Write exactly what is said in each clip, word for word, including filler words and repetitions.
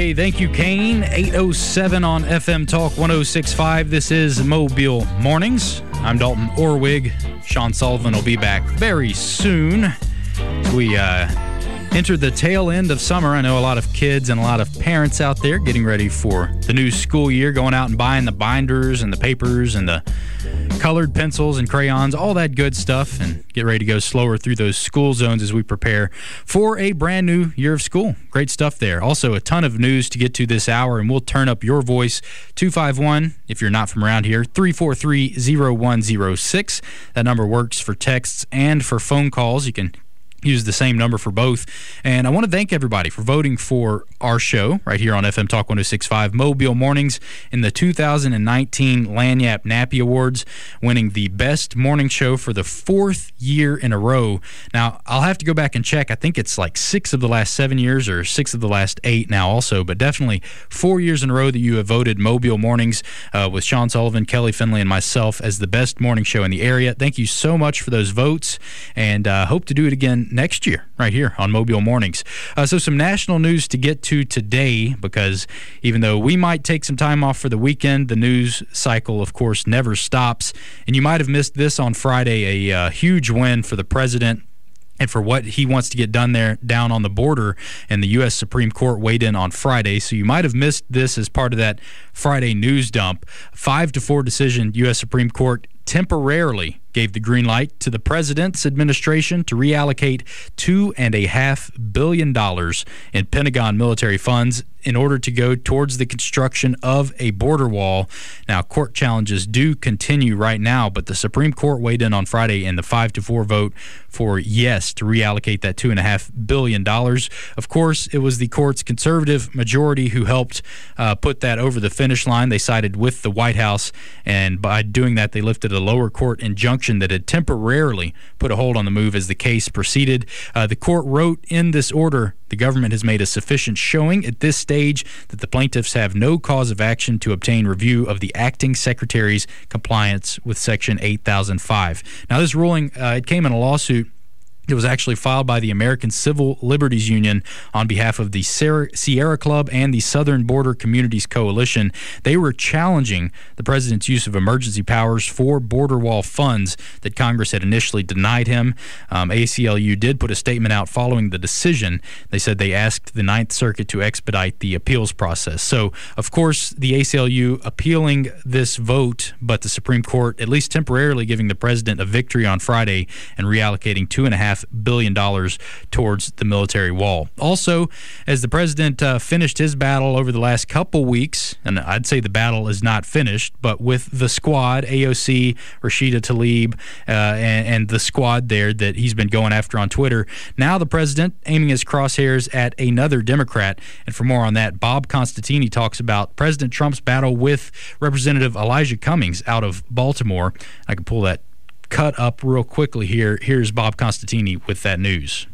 Saturday. Thank you, Kane. eight oh seven on F M Talk one oh six point five. This is Mobile Mornings. I'm Dalton Orwig. Sean Sullivan will be back very soon. We uh, entered the tail end of summer. I know a lot of kids and a lot of parents out there getting ready for the new school year, going out and buying the binders and the papers and the colored pencils and crayons, all that good stuff, and get ready to go slower through those school zones as we prepare for a brand new year of school. Great stuff there. Also, a ton of news to get to this hour, and we'll turn up your voice. two five one, if you're not from around here, three four three, oh one oh six. That number works for texts and for phone calls. You can use the same number for both. And I want to thank everybody for voting for our show right here on F M Talk one oh six point five, Mobile Mornings, in the two thousand nineteen Lagniappe Nappy Awards, winning the best morning show for the fourth year in a row. Now, I'll have to go back and check. I think it's like six of the last seven years or six of the last eight now also, but definitely four years in a row that you have voted Mobile Mornings uh, with Sean Sullivan, Kelly Finley, and myself as the best morning show in the area. Thank you so much for those votes, and uh, hope to do it again next year right here on Mobile Mornings. Uh, so some national news to get to today, because even though we might take some time off for the weekend, the news cycle, of course, never stops. And you might have missed this on Friday, a uh, huge win for the president and for what he wants to get done there down on the border, and the U S Supreme Court weighed in on Friday. So you might have missed this as part of that Friday news dump. Five to four decision, U S Supreme Court temporarily gave the green light to the president's administration to reallocate two and a half billion dollars in Pentagon military funds in order to go towards the construction of a border wall. Now, court challenges do continue right now, but the Supreme Court weighed in on Friday in the five to four vote for yes to reallocate that two and a half billion dollars. Of course, it was the court's conservative majority who helped uh, put that over the finish line. They sided with the White House, and by doing that, they lifted a lower court injunction that had temporarily put a hold on the move as the case proceeded. Uh, the court wrote in this order, the government has made a sufficient showing at this stage that the plaintiffs have no cause of action to obtain review of the acting secretary's compliance with Section eight thousand five. Now, this ruling, uh, it came in a lawsuit. It was actually filed by the American Civil Liberties Union on behalf of the Sierra Club and the Southern Border Communities Coalition. They were challenging the president's use of emergency powers for border wall funds that Congress had initially denied him. Um, A C L U did put a statement out following the decision. They said they asked the Ninth Circuit to expedite the appeals process. So, of course, the A C L U appealing this vote, but the Supreme Court at least temporarily giving the president a victory on Friday and reallocating two and a half billion dollars towards the military wall. Also, as the president uh, finished his battle over the last couple weeks, and I'd say the battle is not finished, but with the squad, A O C, Rashida Tlaib, uh, and, and the squad there that he's been going after on Twitter, now the president aiming his crosshairs at another Democrat. And for more on that, Bob Constantini talks about President Trump's battle with Representative Elijah Cummings out of Baltimore. I can pull that cut up real quickly here. Here's Bob Constantini with that news.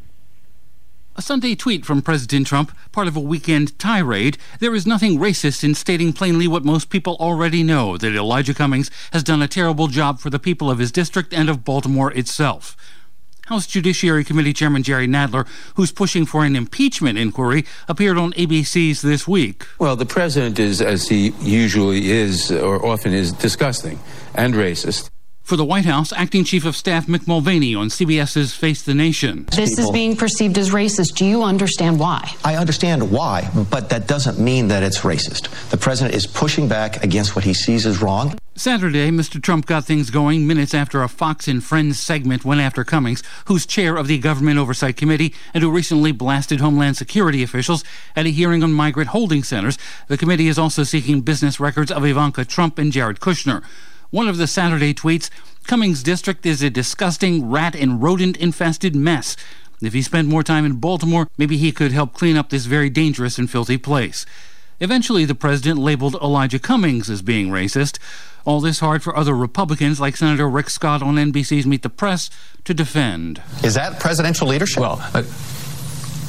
A Sunday tweet from President Trump, part of a weekend tirade. There is nothing racist in stating plainly what most people already know, that Elijah Cummings has done a terrible job for the people of his district and of Baltimore itself. House Judiciary Committee Chairman Jerry Nadler, who's pushing for an impeachment inquiry, appeared on A B C's This Week. Well, the president is, as he usually is, or often is, disgusting and racist. For the White House, Acting Chief of Staff Mick Mulvaney on C B S's Face the Nation. This People, is being perceived as racist. Do you understand why? I understand why, but that doesn't mean that it's racist. The president is pushing back against what he sees as wrong. Saturday, Mister Trump got things going minutes after a Fox and Friends segment went after Cummings, who's chair of the Government Oversight Committee and who recently blasted Homeland Security officials at a hearing on migrant holding centers. The committee is also seeking business records of Ivanka Trump and Jared Kushner. One of the Saturday tweets, Cummings' district is a disgusting rat and rodent-infested mess. If he spent more time in Baltimore, maybe he could help clean up this very dangerous and filthy place. Eventually, the president labeled Elijah Cummings as being racist. All this hard for other Republicans like Senator Rick Scott on N B C's Meet the Press to defend. Is that presidential leadership? Well, uh,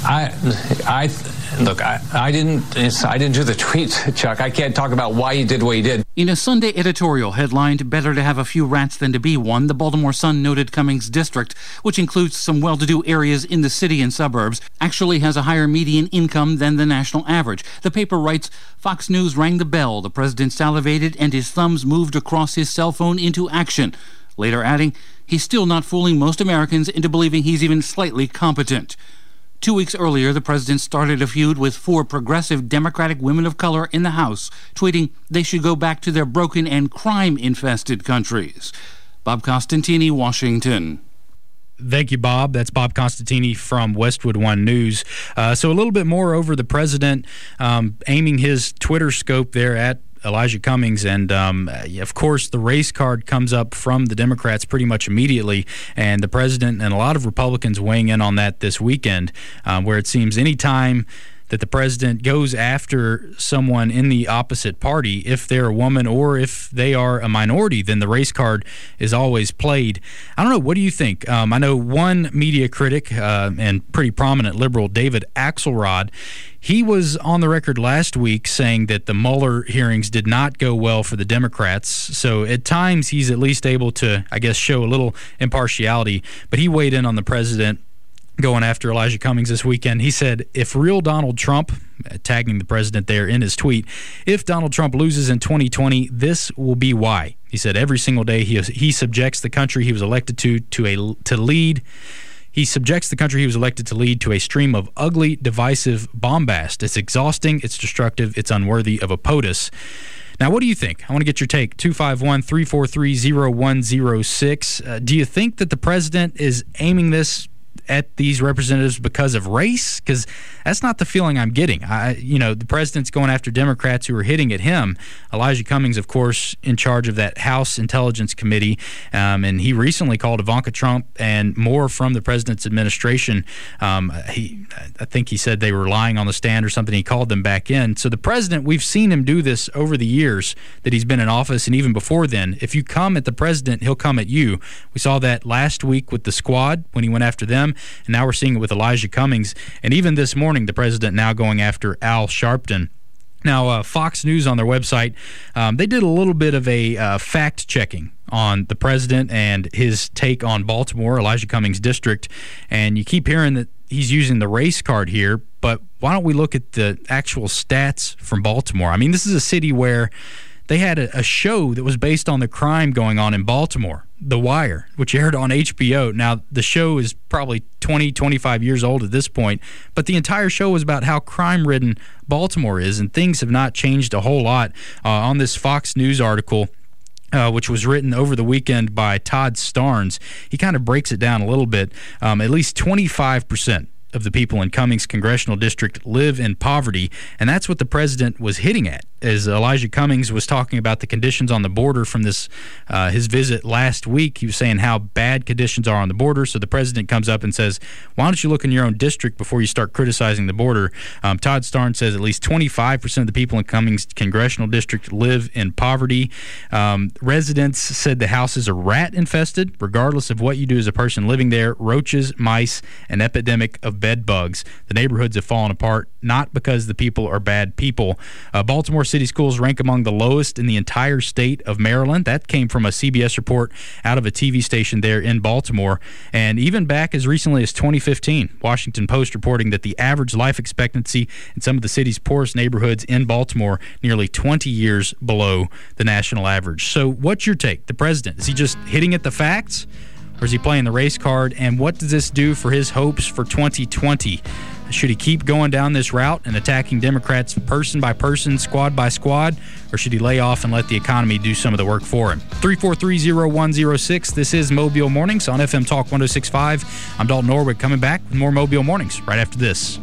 I, I, look, I, I didn't, I didn't do the tweets, Chuck. I can't talk about why he did what he did. In a Sunday editorial headlined, "Better to have a few rats than to be one," the Baltimore Sun noted Cummings' district, which includes some well-to-do areas in the city and suburbs, actually has a higher median income than the national average. The paper writes, Fox News rang the bell. The president salivated and his thumbs moved across his cell phone into action. Later adding, he's still not fooling most Americans into believing he's even slightly competent. Two weeks earlier, the president started a feud with four progressive Democratic women of color in the House, tweeting they should go back to their broken and crime-infested countries. Bob Costantini, Washington. Thank you, Bob. That's Bob Costantini from Westwood One News. Uh, so a little bit more over the president um, aiming his Twitter scope there at Elijah Cummings, and um, of course the race card comes up from the Democrats pretty much immediately, and the president and a lot of Republicans weighing in on that this weekend, um, where it seems any time that the president goes after someone in the opposite party, if they're a woman or if they are a minority, then the race card is always played. I don't know. What do you think? Um, I know one media critic uh, and pretty prominent liberal, David Axelrod, he was on the record last week saying that the Mueller hearings did not go well for the Democrats. So at times he's at least able to, I guess, show a little impartiality. But he weighed in on the president going after Elijah Cummings this weekend. He said, if real Donald Trump, tagging the president there in his tweet, if Donald Trump loses in twenty twenty, this will be why. He said every single day he he subjects the country he was elected to to a to lead. He subjects the country he was elected to lead to a stream of ugly, divisive bombast. It's exhausting, it's destructive, it's unworthy of a POTUS. Now, what do you think? I want to get your take. two five one, three four three, zero one zero six. Uh, do you think that the president is aiming this at these representatives because of race? Because that's not the feeling I'm getting. I, you know, the president's going after Democrats who are hitting at him. Elijah Cummings, of course, in charge of that House Intelligence Committee, um, and he recently called Ivanka Trump and more from the president's administration. Um, he, I think he said they were lying on the stand or something. He called them back in. So the president, we've seen him do this over the years that he's been in office, and even before then. If you come at the president, he'll come at you. We saw that last week with the Squad when he went after them. And now we're seeing it with Elijah Cummings. And even this morning, the president now going after Al Sharpton. Now, uh, Fox News on their website, um, they did a little bit of a uh, fact-checking on the president and his take on Baltimore, Elijah Cummings' district. And you keep hearing that he's using the race card here, but why don't we look at the actual stats from Baltimore? I mean, this is a city where they had a, a show that was based on the crime going on in Baltimore, The Wire, which aired on H B O. Now, the show is probably twenty, twenty-five years old at this point, but the entire show was about how crime-ridden Baltimore is, and things have not changed a whole lot. Uh, on this Fox News article, Uh, which was written over the weekend by Todd Starnes, he kind of breaks it down a little bit. Um, at least twenty-five percent of the people in Cummings' congressional district live in poverty, and that's what the president was hitting at. As Elijah Cummings was talking about the conditions on the border from this uh, his visit last week, he was saying how bad conditions are on the border. So the president comes up and says, why don't you look in your own district before you start criticizing the border? Um, Todd Starnes says at least twenty-five percent of the people in Cummings' congressional district live in poverty. Um, residents said the houses are rat-infested. Regardless of what you do as a person living there, roaches, mice, an epidemic of bed bugs. The neighborhoods have fallen apart, not because the people are bad people. Uh, Baltimore City schools rank among the lowest in the entire state of Maryland. That came from a C B S report out of a T V station there in Baltimore. And even back as recently as twenty fifteen, Washington Post reporting that the average life expectancy in some of the city's poorest neighborhoods in Baltimore nearly twenty years below the national average. So what's your take? The president, is he just hitting at the facts, or is he playing the race card? And what does this do for his hopes for twenty twenty? Should he keep going down this route and attacking Democrats person by person, squad by squad, or should he lay off and let the economy do some of the work for him? three four three, zero one zero six. This is Mobile Mornings on F M Talk one oh six point five. I'm Dalton Norwood, coming back with more Mobile Mornings right after this.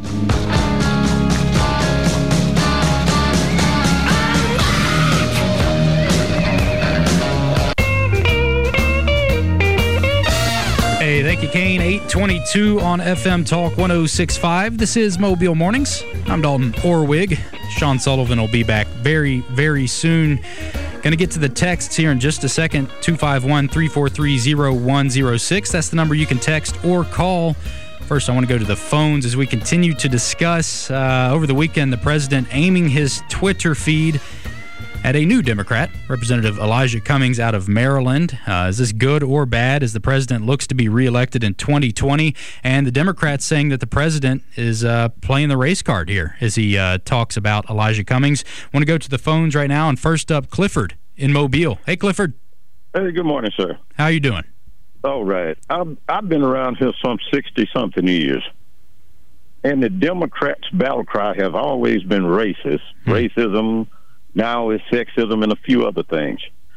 Hey, thank you, Kane. eight twenty-two on F M Talk one oh six point five. This is Mobile Mornings. I'm Dalton Orwig. Sean Sullivan will be back very, very soon. Going to get to the texts here in just a second. two five one, three four three, zero one zero six. That's the number you can text or call First, I want to go to the phones as we continue to discuss uh, over the weekend the president aiming his Twitter feed at a new Democrat, Representative Elijah Cummings out of Maryland. Uh, is this good or bad as the president looks to be reelected in twenty twenty? And the Democrats saying that the president is uh, playing the race card here as he uh, talks about Elijah Cummings. I want to go to the phones right now. And first up, Clifford in Mobile. Hey, Clifford. Hey, good morning, sir. How you doing? All right. I've, I've been around here some sixty-something years, and the Democrats' battle cry have always been racist. Hmm. Racism, now it's sexism, and a few other things.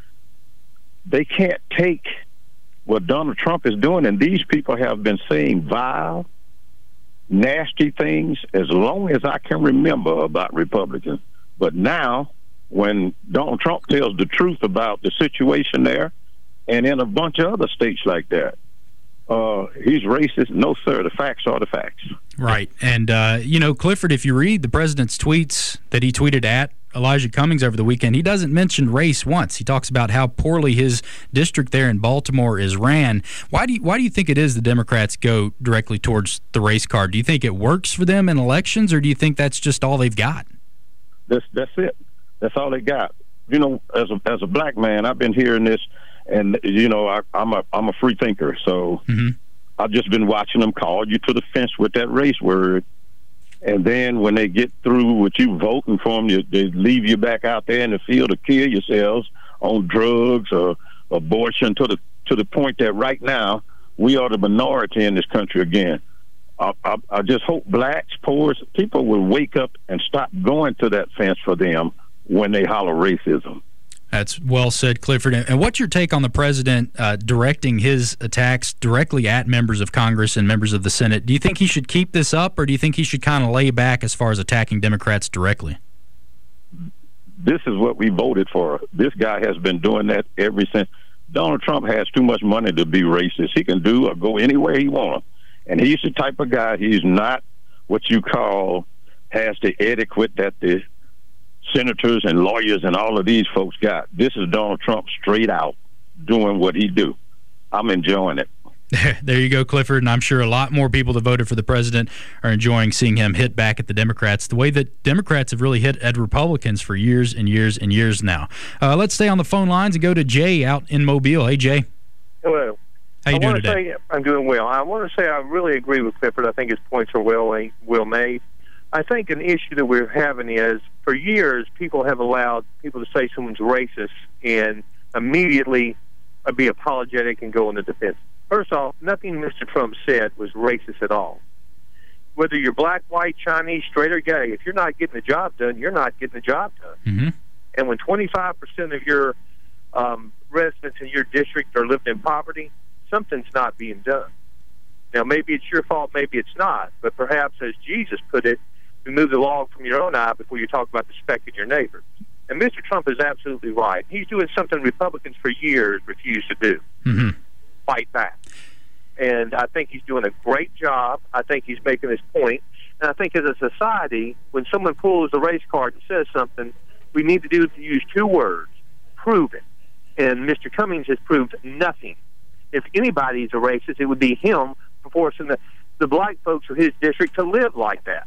They can't take what Donald Trump is doing, and these people have been saying vile, nasty things as long as I can remember about Republicans. But now, when Donald Trump tells the truth about the situation there, and in a bunch of other states like that, uh, he's racist. No, sir. The facts are the facts. Right. And, uh, you know, Clifford, if you read the president's tweets that he tweeted at Elijah Cummings over the weekend, he doesn't mention race once. He talks about how poorly his district there in Baltimore is ran. Why do you, why do you think it is the Democrats go directly towards the race card? Do you think it works for them in elections, or do you think that's just all they've got? That's, that's it. That's all they got. You know, as a, as a black man, I've been hearing this. And, you know, I, I'm a I'm a free thinker, so mm-hmm. I've just been watching them call you to the fence with that race word. And then when they get through with you voting for them, you, they leave you back out there in the field to kill yourselves on drugs or abortion to the to the point that right now we are the minority in this country again. I, I, I just hope blacks, poors, people will wake up and stop going to that fence for them when they holler racism. That's well said, Clifford. And what's your take on the president uh, directing his attacks directly at members of Congress and members of the Senate? Do you think he should keep this up, or do you think he should kind of lay back as far as attacking Democrats directly? This is what we voted for. This guy has been doing that ever since. Donald Trump has too much money to be racist. He can do or go anywhere he wants. And he's the type of guy, he's not what you call has the etiquette that the senators and lawyers and all of these folks got. This is Donald Trump straight out doing what he do. I'm enjoying it. There you go, Clifford, and I'm sure a lot more people that voted for the president are enjoying seeing him hit back at the Democrats the way that Democrats have really hit at Republicans for years and years and years now. Uh, let's stay on the phone lines and go to Jay out in Mobile. Hey, Jay. Hello. How you I doing want to today? say I'm doing well. I want to say I really agree with Clifford. I think his points are well, well made. I think an issue that we're having is, for years, people have allowed people to say someone's racist and immediately be apologetic and go on the defense. First off, nothing Mister Trump said was racist at all. Whether you're black, white, Chinese, straight, or gay, if you're not getting the job done, you're not getting the job done. Mm-hmm. And when twenty-five percent of your um, residents in your district are living in poverty, something's not being done. Now, maybe it's your fault, maybe it's not, but perhaps, as Jesus put it, remove the log from your own eye before you talk about the speck in your neighbor. And Mister Trump is absolutely right. He's doing something Republicans for years refused to do. Mm-hmm. Fight back. And I think he's doing a great job. I think he's making his point. And I think as a society, when someone pulls the race card and says something, we need to do to use two words: prove it. And Mister Cummings has proved nothing. If anybody's a racist, it would be him for forcing the, the black folks of his district to live like that.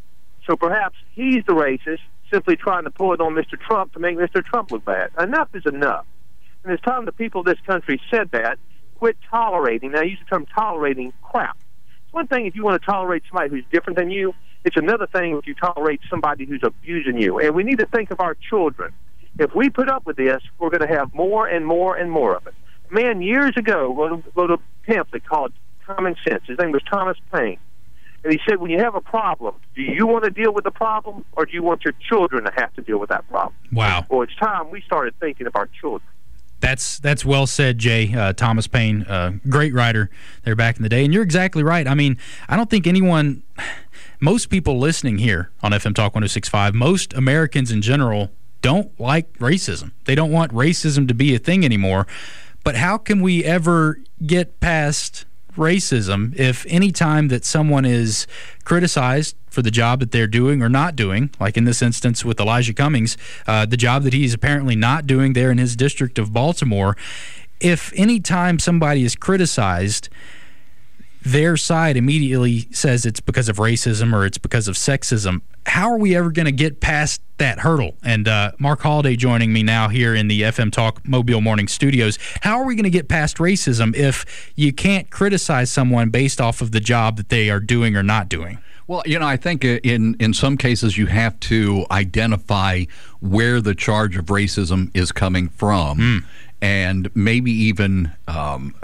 So perhaps he's the racist, simply trying to pull it on Mister Trump to make Mister Trump look bad. Enough is enough. And it's time the people of this country said that, quit tolerating. Now, I use the term tolerating crap. It's one thing if you want to tolerate somebody who's different than you. It's another thing if you tolerate somebody who's abusing you. And we need to think of our children. If we put up with this, we're going to have more and more and more of it. A man years ago wrote a, wrote a pamphlet called Common Sense. His name was Thomas Paine. And he said, when you have a problem, do you want to deal with the problem, or do you want your children to have to deal with that problem? Wow. Well, it's time we started thinking of our children. That's that's well said, Jay. Uh, Thomas Paine, uh, great writer there back in the day. And you're exactly right. I mean, I don't think anyone, most people listening here on F M Talk one oh six point five, most Americans in general don't like racism. They don't want racism to be a thing anymore. But how can we ever get past racism if any time that someone is criticized for the job that they're doing or not doing, like in this instance with Elijah Cummings, uh, the job that he's apparently not doing there in his district of Baltimore, if any time somebody is criticized, their side immediately says it's because of racism or it's because of sexism. How are we ever going to get past that hurdle? And uh, Mark Holiday joining me now here in the F M Talk Mobile Morning Studios. How are we going to get past racism if you can't criticize someone based off of the job that they are doing or not doing? Well, you know, I think in, in some cases you have to identify where the charge of racism is coming from mm. and maybe even um,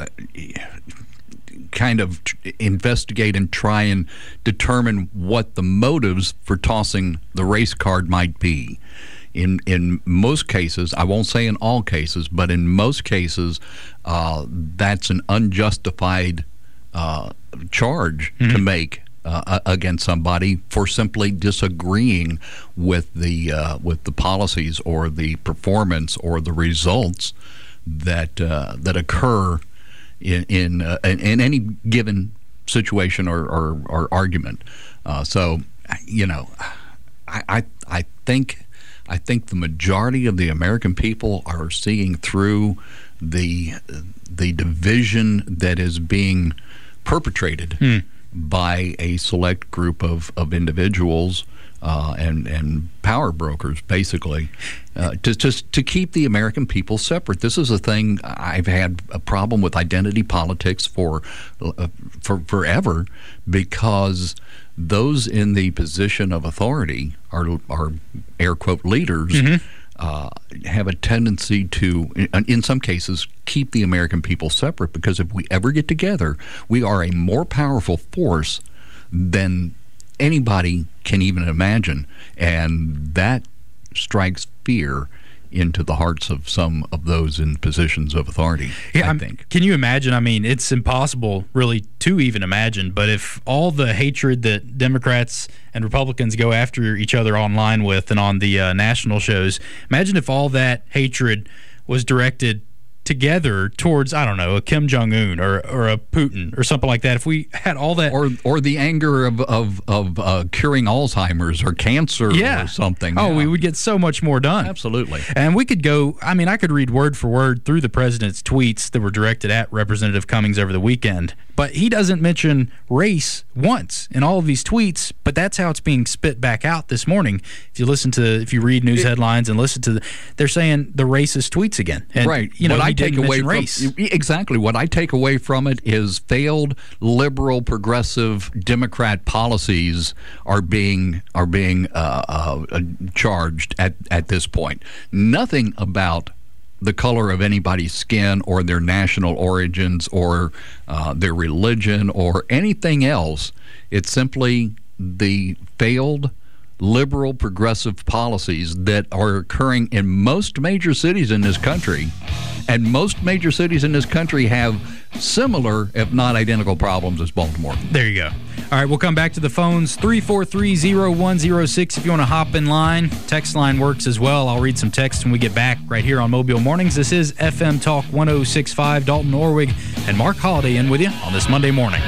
kind of investigate and try and determine what the motives for tossing the race card might be. In in most cases, I won't say in all cases, but in most cases, uh, that's an unjustified uh, charge mm-hmm. to make uh, against somebody for simply disagreeing with the uh, with the policies or the performance or the results that uh, that occur in in, uh, in in any given situation or or, or argument. Uh, so, you know, I I, I think. I think the majority of the American people are seeing through the the division that is being perpetrated hmm. by a select group of, of individuals uh, and and power brokers, basically, uh, to just to keep the American people separate. This is a thing I've had a problem with identity politics for uh, for forever, because those in the position of authority are, are air quote, leaders, mm-hmm. uh, have a tendency to, in, in some cases, keep the American people separate, because if we ever get together, we are a more powerful force than anybody can even imagine. And that strikes fear into the hearts of some of those in positions of authority, yeah, I I'm, think. Can you imagine? I mean, it's impossible really to even imagine, but if all the hatred that Democrats and Republicans go after each other online with and on the uh, national shows, imagine if all that hatred was directed together towards, I don't know, a Kim Jong-un or or a Putin or something like that. If we had all that, or or the anger of of, of uh, curing Alzheimer's or cancer yeah. or something. Oh, yeah. we would get so much more done. Absolutely. And we could go, I mean, I could read word for word through the president's tweets that were directed at Representative Cummings over the weekend, but he doesn't mention race once in all of these tweets, but that's how it's being spit back out this morning. If you listen to, if you read news headlines and listen to, the, they're saying the racist tweets again. And, right. You know, what I take away from race. Exactly. What I take away from it is failed liberal, progressive Democrat policies are being are being uh, uh, charged at at this point. Nothing about the color of anybody's skin or their national origins or uh, their religion or anything else. It's simply the failed liberal progressive policies that are occurring in most major cities in this country, and most major cities in this country have similar, if not identical, problems as Baltimore. There you go. All right, we'll come back to the phones. three four three, zero one zero six if you want to hop in line. Text line works as well. I'll read some text when we get back right here on Mobile Mornings. This is F M Talk one oh six point five. Dalton Orwig and Mark Holiday in with you on this Monday morning.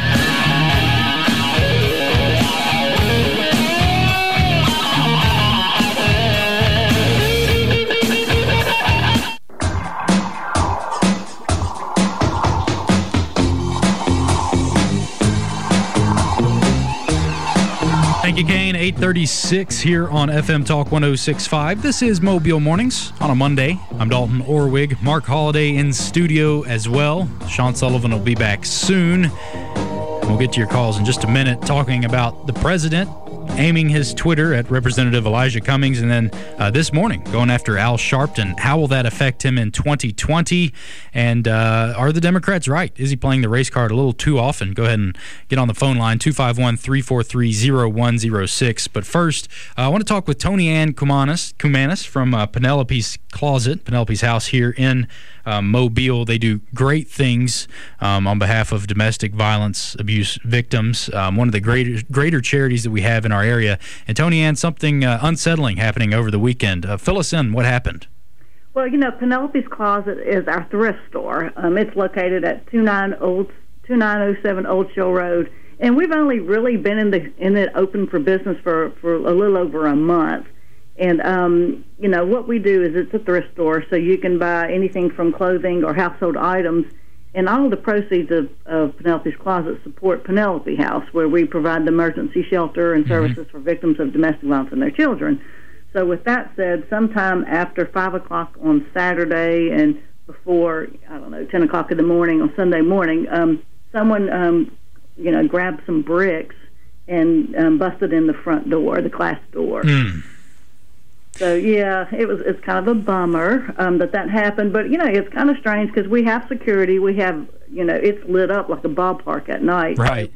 Thank you, Kane. eight thirty-six here on F M Talk one oh six point five. This is Mobile Mornings on a Monday. I'm Dalton Orwig. Mark Holiday in studio as well. Sean Sullivan will be back soon. We'll get to your calls in just a minute, talking about the president aiming his Twitter at Representative Elijah Cummings, and then uh, this morning going after Al Sharpton. How will that affect him in twenty twenty? And uh, are the Democrats right? Is he playing the race card a little too often? Go ahead and get on the phone line, two five one, three four three, zero one zero six. But first, uh, I want to talk with Tony Ann Kumanis, Kumanis from uh, Penelope's Closet, Penelope's house here in uh, Mobile. They do great things um, on behalf of domestic violence abuse victims, um, one of the greater, greater charities that we have in our area. And Tony Ann, something uh, unsettling happening over the weekend. Uh, fill us in. What happened? Well, you know, Penelope's Closet is our thrift store. Um, it's located at two nine oh seven Old Shore Road, and we've only really been in the in it open for business for, for a little over a month. And, um, you know, what we do is it's a thrift store, so you can buy anything from clothing or household items And all the proceeds of, of Penelope's Closet support Penelope House, where we provide the emergency shelter and services mm-hmm. for victims of domestic violence and their children. So with that said, sometime after five o'clock on Saturday and before, I don't know, ten o'clock in the morning on Sunday morning, um, someone, um, you know, grabbed some bricks and um, busted in the front door, the glass door. Mm. So yeah, it was. It's kind of a bummer um, that that happened, but you know, it's kind of strange because we have security. We have, you know, it's lit up like a ballpark at night. Right.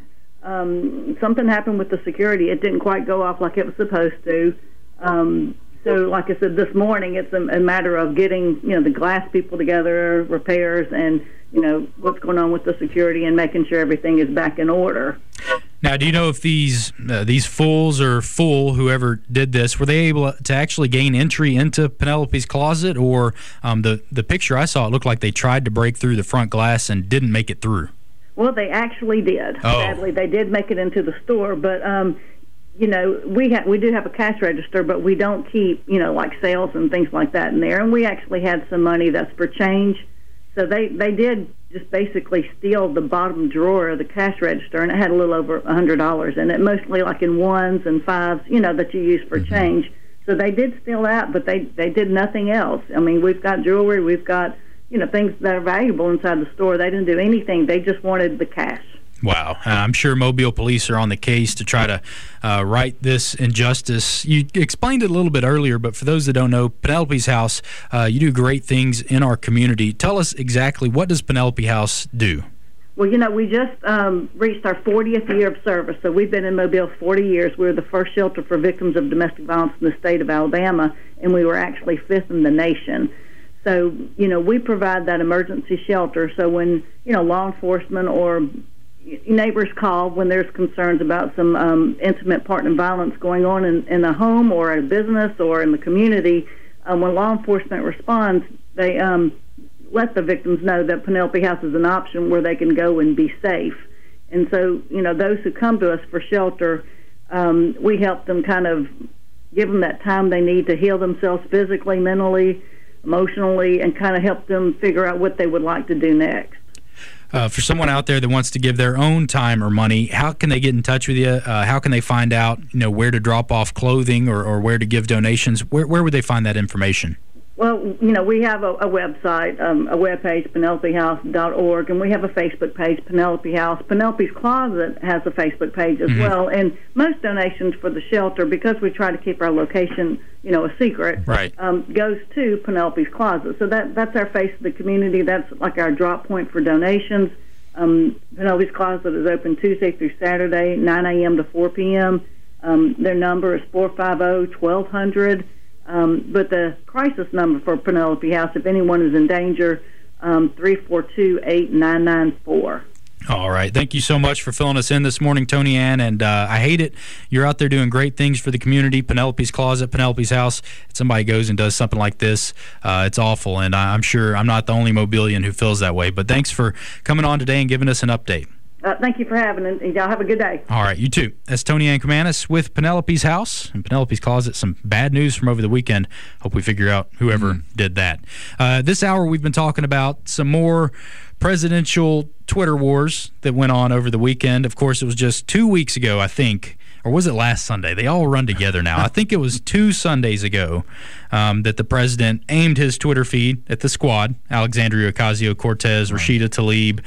Um, something happened with the security. It didn't quite go off like it was supposed to. Um, so, like I said, this morning, it's a, a matter of getting, you know, the glass people together, repairs, and you know what's going on with the security and making sure everything is back in order. Now, do you know if these uh, these fools or fool, whoever did this, were they able to actually gain entry into Penelope's Closet? Or um, the, the picture I saw, it looked like they tried to break through the front glass and didn't make it through. Well, they actually did. Oh. Sadly, they did make it into the store. But, um, you know, we, ha- we do have a cash register, but we don't keep, you know, like sales and things like that in there. And we actually had some money that's for change. So they, they did just basically steal the bottom drawer of the cash register, and it had a little over one hundred dollars in it, mostly like in ones and fives, you know, that you use for mm-hmm. change. So they did steal that, but they, they did nothing else. I mean, we've got jewelry, we've got, you know, things that are valuable inside the store. They didn't do anything. They just wanted the cash. Wow. Uh, I'm sure Mobile police are on the case to try to uh, right this injustice. You explained it a little bit earlier, but for those that don't know, Penelope's House, uh, you do great things in our community. Tell us exactly, what does Penelope House do? Well, you know, we just um, reached our fortieth year of service, so we've been in Mobile forty years. We were the first shelter for victims of domestic violence in the state of Alabama, and we were actually fifth in the nation. So, you know, we provide that emergency shelter, so when, you know, law enforcement or neighbors call when there's concerns about some um, intimate partner violence going on in, in a home or a business or in the community, um, when law enforcement responds, they um, let the victims know that Penelope House is an option where they can go and be safe. And so, you know, those who come to us for shelter, um, we help them kind of give them that time they need to heal themselves physically, mentally, emotionally, and kind of help them figure out what they would like to do next. Uh, for someone out there that wants to give their own time or money, how can they get in touch with you? Uh, how can they find out, you know, where to drop off clothing or, or where to give donations? Where, where would they find that information? Well, you know, we have a, a website, um, a webpage, penelope house dot org, and we have a Facebook page, Penelope House. Penelope's Closet has a Facebook page as mm-hmm. well, and most donations for the shelter, because we try to keep our location, you know, a secret, right. um, goes to Penelope's Closet. So that that's our face of the community. That's like our drop point for donations. Um, Penelope's Closet is open Tuesday through Saturday, nine a.m. to four p.m. Um, their number is four five zero, twelve hundred. Um, but the crisis number for Penelope House, if anyone is in danger, um, three four two, eight nine nine four. All right. Thank you so much for filling us in this morning, Tony Ann. And uh, I hate it. You're out there doing great things for the community. Penelope's Closet, Penelope's House. If somebody goes and does something like this, uh, it's awful. And I'm sure I'm not the only Mobilian who feels that way. But thanks for coming on today and giving us an update. Uh, thank you for having it, and y'all have a good day. All right, you too. That's Tony Ann Kamanis with Penelope's House and Penelope's Closet. Some bad news from over the weekend. Hope we figure out whoever mm-hmm. did that. Uh, this hour, we've been talking about some more presidential Twitter wars that went on over the weekend. Of course, it was just two weeks ago, I think, or was it last Sunday? They all run together now. I think it was two Sundays ago um, that the president aimed his Twitter feed at the squad, Alexandria Ocasio-Cortez, Rashida Tlaib,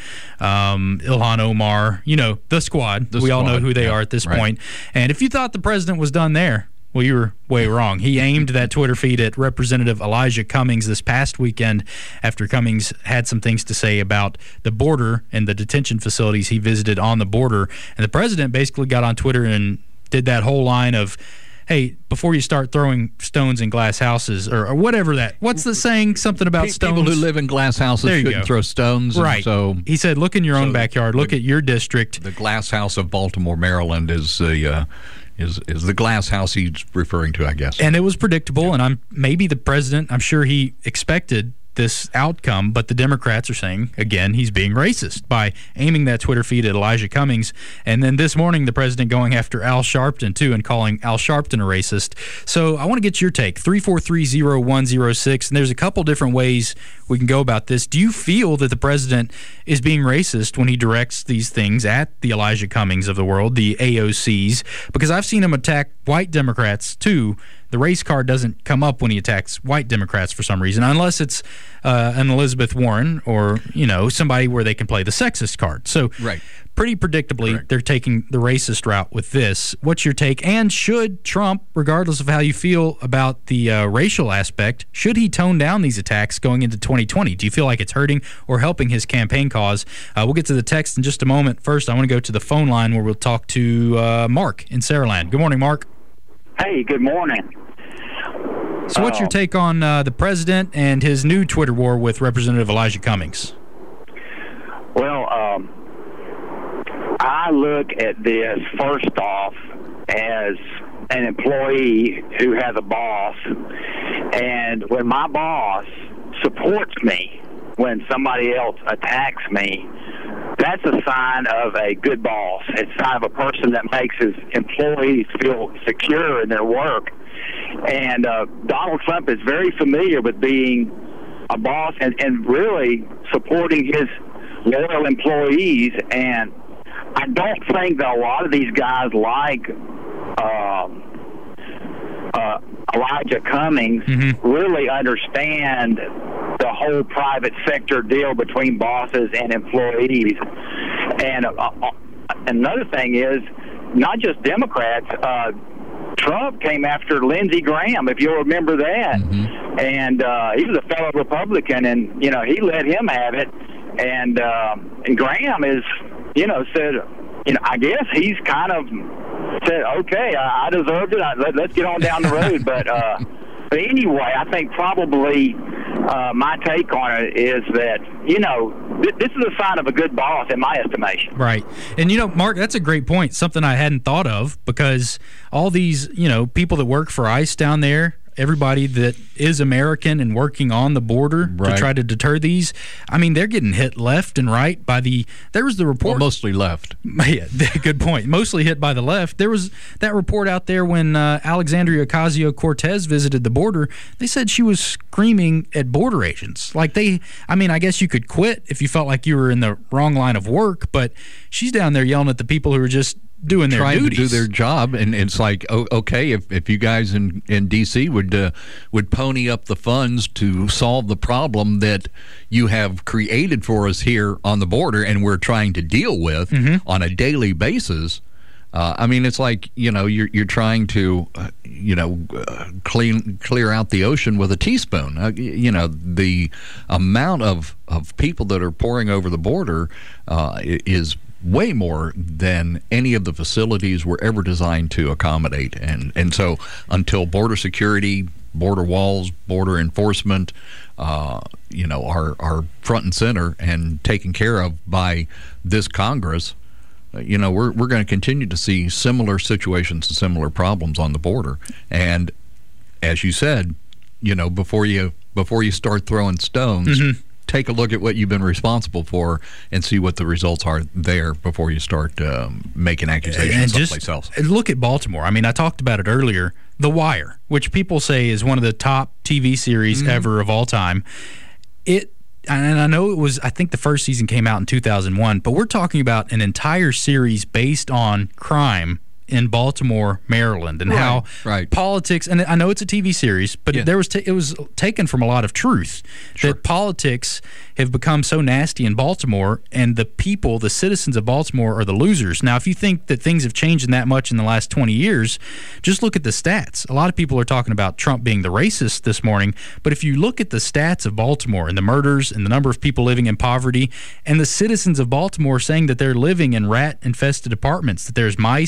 um, Ilhan Omar, you know, the squad. The we squad, all know who they yeah, are at this right. point. And if you thought the president was done there, well, you were way wrong. He aimed that Twitter feed at Representative Elijah Cummings this past weekend after Cummings had some things to say about the border and the detention facilities he visited on the border. And the president basically got on Twitter and did that whole line of, hey, before you start throwing stones in glass houses, or, or whatever that, what's the saying, something about Pe- stones? People who live in glass houses shouldn't go. throw stones. Right. So he said, look in your so own backyard, look the, at your district. The glass house of Baltimore, Maryland is the uh, is is the glass house he's referring to, I guess. And it was predictable, yeah. and I'm maybe the president, I'm sure he expected this outcome, but the Democrats are saying, again, he's being racist by aiming that Twitter feed at Elijah Cummings. And then this morning, the president going after Al Sharpton, too, and calling Al Sharpton a racist. So I want to get your take, three four three, zero one zero six. And there's a couple different ways we can go about this. Do you feel that the president is being racist when he directs these things at the Elijah Cummings of the world, the A O Cs? Because I've seen him attack white Democrats, too. The race card doesn't come up when he attacks white Democrats for some reason, unless it's uh, an Elizabeth Warren or, you know, somebody where they can play the sexist card. So right. pretty predictably, Correct. They're taking the racist route with this. What's your take? And should Trump, regardless of how you feel about the uh, racial aspect, should he tone down these attacks going into twenty twenty? Do you feel like it's hurting or helping his campaign cause? Uh, we'll get to the text in just a moment. First, I want to go to the phone line where we'll talk to uh, Mark in Saraland. Good morning, Mark. Hey, good morning. So what's your take on uh, the president and his new Twitter war with Representative Elijah Cummings? Well, um, I look at this, first off, as an employee who has a boss. And when my boss supports me when somebody else attacks me, that's a sign of a good boss. It's a sign of a person that makes his employees feel secure in their work. And uh, Donald Trump is very familiar with being a boss and, and really supporting his loyal employees. And I don't think that a lot of these guys like um, uh, Elijah Cummings mm-hmm. really understand the whole private sector deal between bosses and employees. And uh, uh, another thing is, not just Democrats, uh, Trump came after Lindsey Graham, if you'll remember that. Mm-hmm. And uh, he was a fellow Republican, and, you know, he let him have it. And, uh, and Graham is, you know, said, you know, I guess he's kind of said, okay, I, I deserved it. I, let, let's get on down the road. but, uh, but anyway, I think probably uh, my take on it is that, you know, th- this is a sign of a good boss in my estimation. Right. And, you know, Mark, that's a great point, something I hadn't thought of, because all these, you know, people that work for ICE down there, everybody that is American and working on the border right. to try to deter these, I mean, they're getting hit left and right by the, there was the report. Well, mostly left. Yeah, good point. Mostly hit by the left. There was that report out there when uh, Alexandria Ocasio-Cortez visited the border. They said she was screaming at border agents. Like they, I mean, I guess you could quit if you felt like you were in the wrong line of work, but she's down there yelling at the people who are just doing their trying duties. to do their job, and it's like, oh, okay, if, if you guys in, in D C would uh, would pony up the funds to solve the problem that you have created for us here on the border and we're trying to deal with mm-hmm. on a daily basis, uh, I mean, it's like, you know, you're you're trying to, uh, you know, uh, clean clear out the ocean with a teaspoon. Uh, you know, the amount of, of people that are pouring over the border uh, is way more than any of the facilities were ever designed to accommodate. And and so until border security, border walls, border enforcement, uh, you know, are, are front and center and taken care of by this Congress, uh, you know, we're, we're going to continue to see similar situations and similar problems on the border. And as you said, you know, before you before you start throwing stones, mm-hmm. take a look at what you've been responsible for and see what the results are there before you start um, making accusations and someplace just, else. And look at Baltimore. I mean, I talked about it earlier. The Wire, which people say is one of the top T V series mm-hmm. ever of all time. It, and I know it was, I think the first season came out in two thousand one, but we're talking about an entire series based on crime in Baltimore, Maryland, and right, how right. politics, and I know it's a T V series, but yeah. there was t- it was taken from a lot of truth sure. that politics have become so nasty in Baltimore, and the people, the citizens of Baltimore, are the losers. Now, if you think that things have changed in that much in the last twenty years, just look at the stats. A lot of people are talking about Trump being the racist this morning, but if you look at the stats of Baltimore and the murders and the number of people living in poverty, and the citizens of Baltimore saying that they're living in rat-infested apartments, that there's mice and rats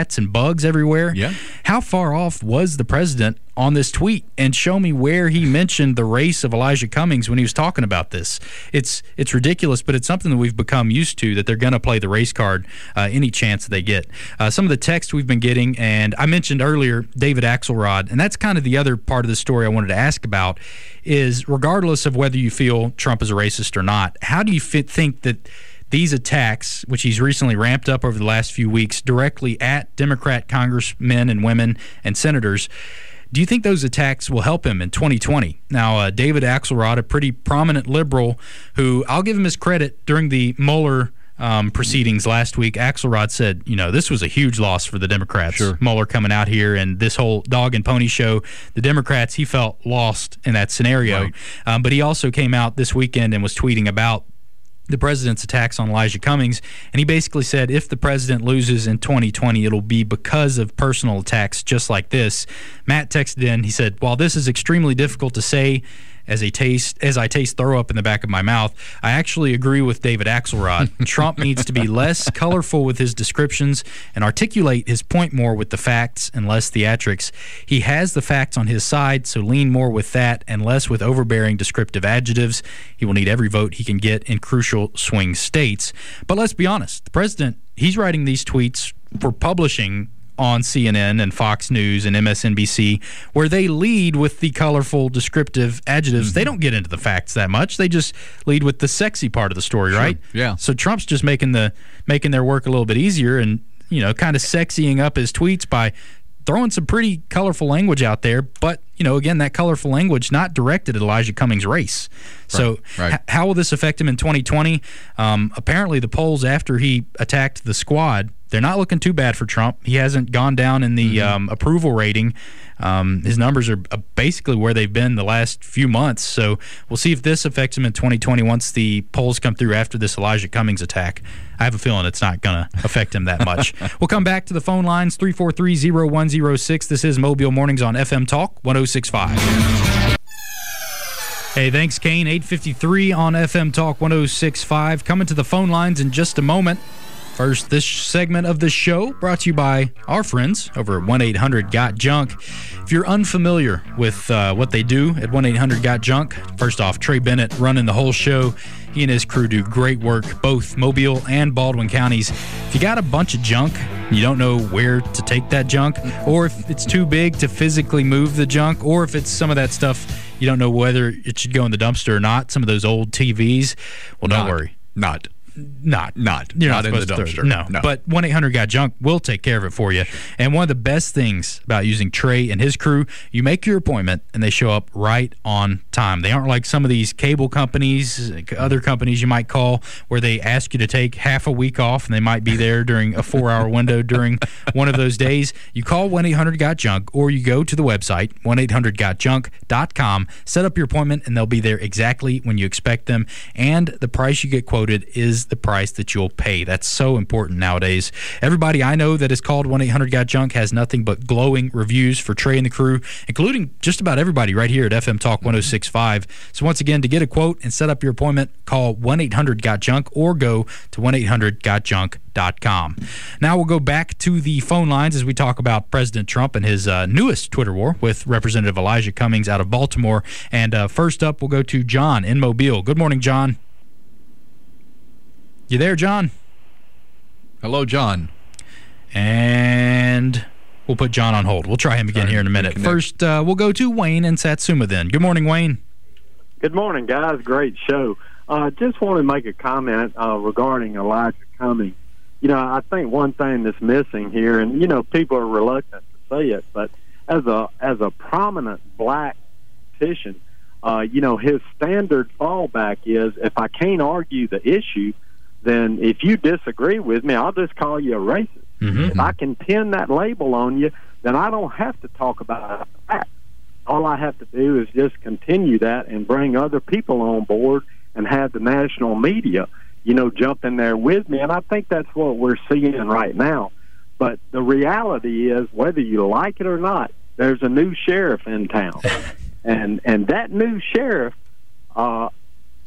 rats and bugs everywhere. Yeah. How far off was the president on this tweet? And show me where he mentioned the race of Elijah Cummings when he was talking about this. It's it's ridiculous, but it's something that we've become used to, that they're going to play the race card uh, any chance they get. Uh, some of the text we've been getting, and I mentioned earlier David Axelrod, and that's kind of the other part of the story I wanted to ask about, is regardless of whether you feel Trump is a racist or not, how do you fit, think that these attacks, which he's recently ramped up over the last few weeks, directly at Democrat congressmen and women and senators, do you think those attacks will help him in twenty twenty? Now, uh, David Axelrod, a pretty prominent liberal who, I'll give him his credit, during the Mueller um, proceedings last week, Axelrod said, you know, this was a huge loss for the Democrats. Sure. Mueller coming out here and this whole dog and pony show. The Democrats, he felt, lost in that scenario. Right. Um, but he also came out this weekend and was tweeting about the president's attacks on Elijah Cummings, and he basically said if the president loses in twenty twenty, it'll be because of personal attacks just like this. Matt texted in, he said, while this is extremely difficult to say as a taste as I taste throw up in the back of my mouth, I actually agree with David Axelrod. Trump needs to be less colorful with his descriptions and articulate his point more with the facts and less theatrics. He has the facts on his side, so lean more with that and less with overbearing descriptive adjectives. He will need every vote he can get in crucial swing states. But let's be honest, the president, he's writing these tweets for publishing on C N N and Fox News and M S N B C, where they lead with the colorful descriptive adjectives. Mm-hmm. They don't get into the facts that much. They just lead with the sexy part of the story, sure. right? Yeah. So Trump's just making the making their work a little bit easier and, you know, kind of sexying up his tweets by throwing some pretty colorful language out there. But, you know, again, that colorful language not directed at Elijah Cummings' race. So right, right. H- how will this affect him in twenty twenty? Um, apparently the polls after he attacked the squad, they're not looking too bad for Trump. He hasn't gone down in the mm-hmm. um, approval rating. Um, his numbers are basically where they've been the last few months. So we'll see if this affects him in twenty twenty once the polls come through after this Elijah Cummings attack. I have a feeling it's not going to affect him that much. We'll come back to the phone lines, three four three, zero one zero six. This is Mobile Mornings on F M Talk one oh six point five. Hey, thanks, Kane. eight fifty-three on F M Talk one oh six point five. Coming to the phone lines in just a moment. First, this segment of the show brought to you by our friends over at one eight hundred got junk. If you're unfamiliar with uh, what they do at one eight hundred got junk, first off, Trey Bennett running the whole show. He and his crew do great work, both Mobile and Baldwin counties. If you got a bunch of junk, you don't know where to take that junk, or if it's too big to physically move the junk, or if it's some of that stuff you don't know whether it should go in the dumpster or not, some of those old T Vs, well, don't not, worry. Not. Not. Not. You're not, not in the supposed to dumpster. No. no. But one eight hundred got junk will take care of it for you. Sure. And one of the best things about using Trey and his crew, you make your appointment and they show up right on time. They aren't like some of these cable companies, other companies you might call, where they ask you to take half a week off and they might be there during a four-hour window during one of those days. You call one eight hundred got junk or you go to the website, one eight hundred got junk dot com, set up your appointment, and they'll be there exactly when you expect them. And the price you get quoted is the price that you'll pay. That's so important nowadays. Everybody I know that is called one eight hundred got junk has nothing but glowing reviews for Trey and the crew, including just about everybody right here at F M Talk one oh six point five. So once again, to get a quote and set up your appointment, call one eight hundred got junk or go to one eight hundred got junk dot com. Now we'll go back to the phone lines as we talk about President Trump and his uh, newest Twitter war with Representative Elijah Cummings out of Baltimore. And uh, first up, we'll go to John in Mobile. Good morning, John. You there, John? Hello, John. And we'll put John on hold. We'll try him again here in a minute. First, uh, we'll go to Wayne in Satsuma then. Good morning, Wayne. Good morning, guys. Great show. Uh, just want to make a comment uh, regarding Elijah Cummings. You know, I think one thing that's missing here, and, you know, people are reluctant to say it, but as a as a prominent black politician, uh, you know, his standard fallback is, if I can't argue the issue, then if you disagree with me, I'll just call you a racist. Mm-hmm. If I can pin that label on you, then I don't have to talk about that. All I have to do is just continue that and bring other people on board and have the national media, you know, jump in there with me. And I think that's what we're seeing right now. But the reality is, whether you like it or not, there's a new sheriff in town. and and that new sheriff, uh,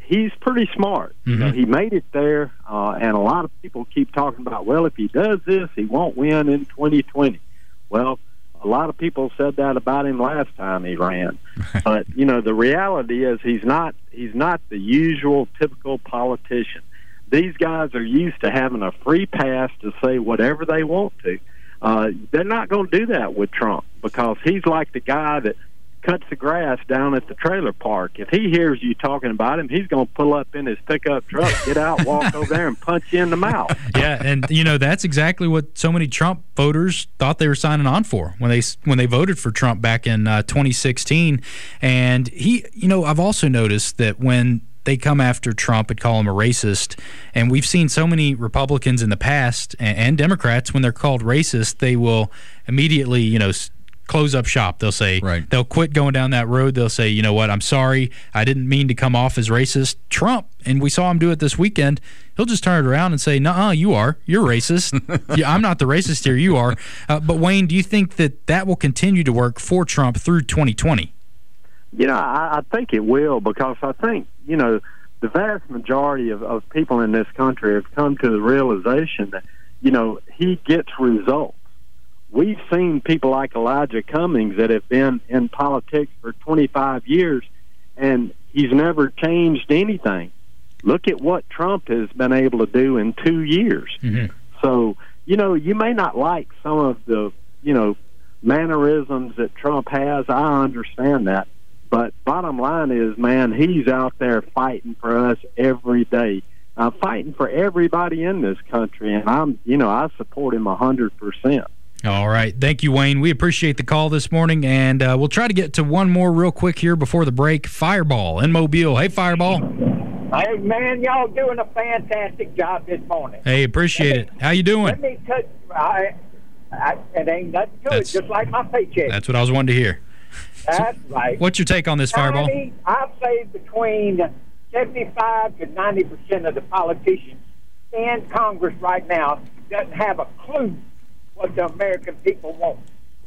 he's pretty smart. Mm-hmm. You know, he made it there, uh, and a lot of people keep talking about, well, if he does this, he won't win in twenty twenty. Well, a lot of people said that about him last time he ran. But, you know, the reality is he's not he's not the usual typical politician. These guys are used to having a free pass to say whatever they want to. Uh, they're not going to do that with Trump, because he's like the guy that cuts the grass down at the trailer park. If he hears you talking about him, he's going to pull up in his pickup truck, get out, walk over there, and punch you in the mouth. Yeah, and you know that's exactly what so many Trump voters thought they were signing on for when they when they voted for Trump back in uh, twenty sixteen. And he, you know, I've also noticed that when they come after Trump and call him a racist, and we've seen so many Republicans in the past and, and Democrats, when they're called racist, they will immediately, you know, close up shop. They'll say, right. They'll quit going down that road. They'll say, you know what, I'm sorry, I didn't mean to come off as racist. Trump, and we saw him do it this weekend, he'll just turn it around and say, nuh-uh, you are. You're racist. Yeah, I'm not the racist here, you are. Uh, but, Wayne, do you think that that will continue to work for Trump through twenty twenty? You know, I, I think it will, because I think, you know, the vast majority of, of people in this country have come to the realization that, you know, he gets results. We've seen people like Elijah Cummings that have been in politics for twenty-five years, and he's never changed anything. Look at what Trump has been able to do in two years. Mm-hmm. So, you know, you may not like some of the, you know, mannerisms that Trump has. I understand that. But bottom line is, man, he's out there fighting for us every day. I'm fighting for everybody in this country, and I'm, you know, I support him one hundred percent. All right. Thank you, Wayne. We appreciate the call this morning, and uh, we'll try to get to one more real quick here before the break. Fireball in Mobile. Hey, Fireball. Hey, man, y'all doing a fantastic job this morning. Hey, appreciate it. How you doing? Let me tell you, I, I, it ain't nothing to it, just like my paycheck. That's what I was wanting to hear. That's so, right. What's your take on this, Fireball? ninety, I'd say between seventy-five to ninety percent of the politicians in Congress right now doesn't have a clue what the American people want.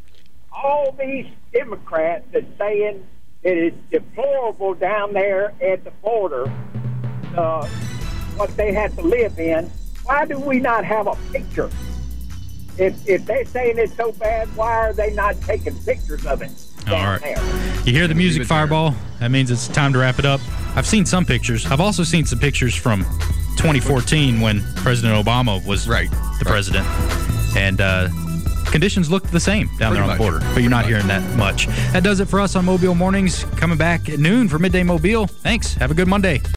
All these Democrats that saying it is deplorable down there at the border, uh, what they have to live in. Why do we not have a picture? If if they're saying it's so bad, why are they not taking pictures of it? All right. You hear the music, Fireball? That means it's time to wrap it up. I've seen some pictures. I've also seen some pictures from twenty fourteen when President Obama was right, the right. president. And uh, conditions looked the same down Pretty there on much. the border, but you're not Pretty hearing that much. That does it for us on Mobile Mornings. Coming back at noon for Midday Mobile. Thanks. Have a good Monday.